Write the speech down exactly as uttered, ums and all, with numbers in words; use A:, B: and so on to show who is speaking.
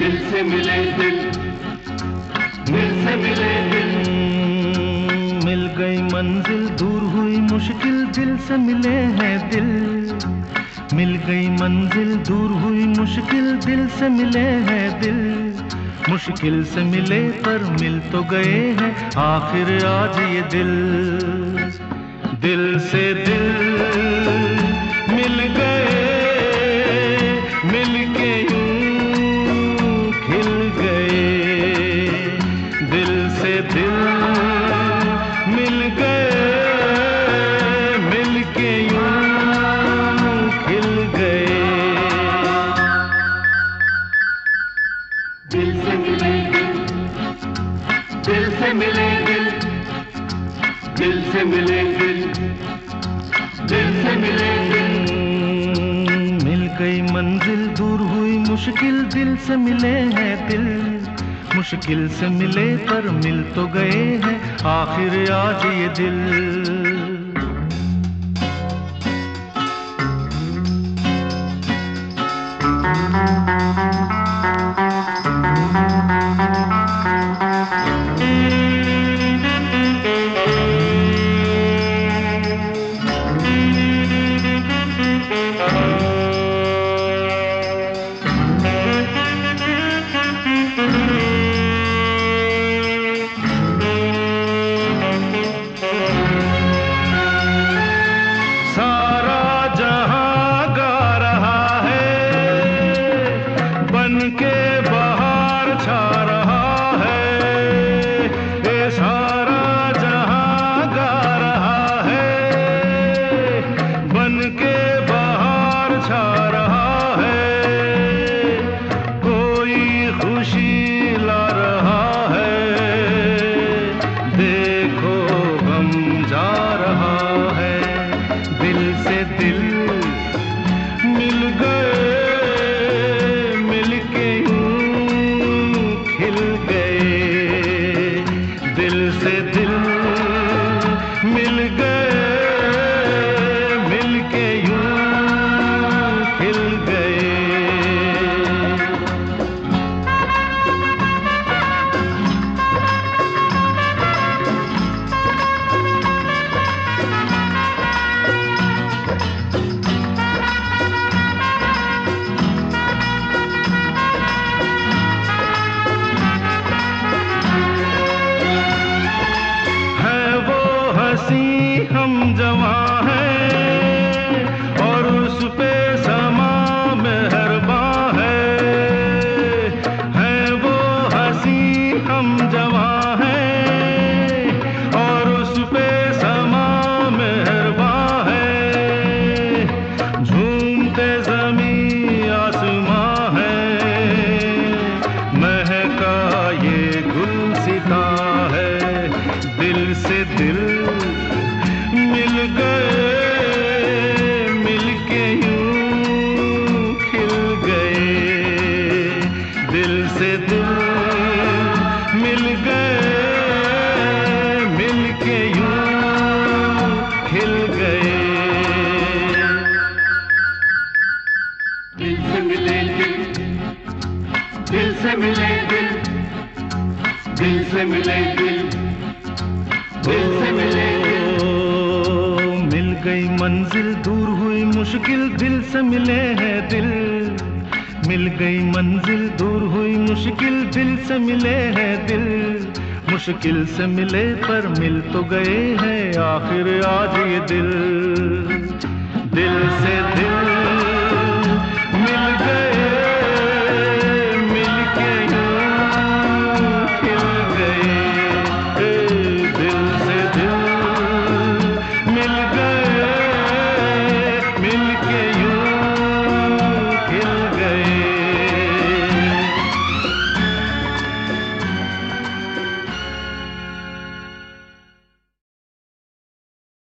A: दिल से मिले दिल, दिल से मिले दिल।
B: मिल गई मंजिल, दूर हुई मुश्किल, दिल से मिले हैं दिल। मिल गई मंजिल, दूर हुई मुश्किल, दिल से मिले हैं दिल। मुश्किल से मिले पर मिल तो गए हैं आखिर आज ये दिल। दिल से दिल मिल गए, मिल के यूं खिल गए। दिल से दिल मिल गए, मिल के यूं खिल गए।
A: दिल से मिले दिल, दिल से मिले दिल, दिल से मिले दिल, दिल से मिले दिल।
B: मिल गई मंजिल, दूर हुई मुश्किल, दिल से मिले हैं दिल। मुश्किल से मिले पर मिल तो गए हैं आखिर आज ये दिल। के बाहर छा रहा है, ये सारा जहां गा रहा है। बन के बाहर छा रहा है, कोई खुशी ला रहा है। देखो गम जा रहा है, दिल से दिल मिल गए, दिल से दिल मिल गए, मिल के यूं खिल गए। हम जवां हैं और उस पे समा मेहरबान है। है वो हंसी हम जवां हैं और उस पे समा मेहरबान है। झूमते ज़मीं आसमां है, महका ये गुलसिता है। दिल से दिल मिल गए, मिल के यूं खिल गए। दिल से दिल मिल गए, मिल के यूं खिल गए।
A: दिल से मिले दिल, दिल से मिले दिल, दिल से मिले दिल, दिल से मिले दिल।
B: मिल गई मंजिल, दूर हुई मुश्किल, दिल से मिले हैं दिल। मिल गई मंजिल, दूर हुई मुश्किल, दिल से मिले हैं दिल। मुश्किल से मिले पर मिल तो गए हैं आखिर आज ये दिल। दिल से दिल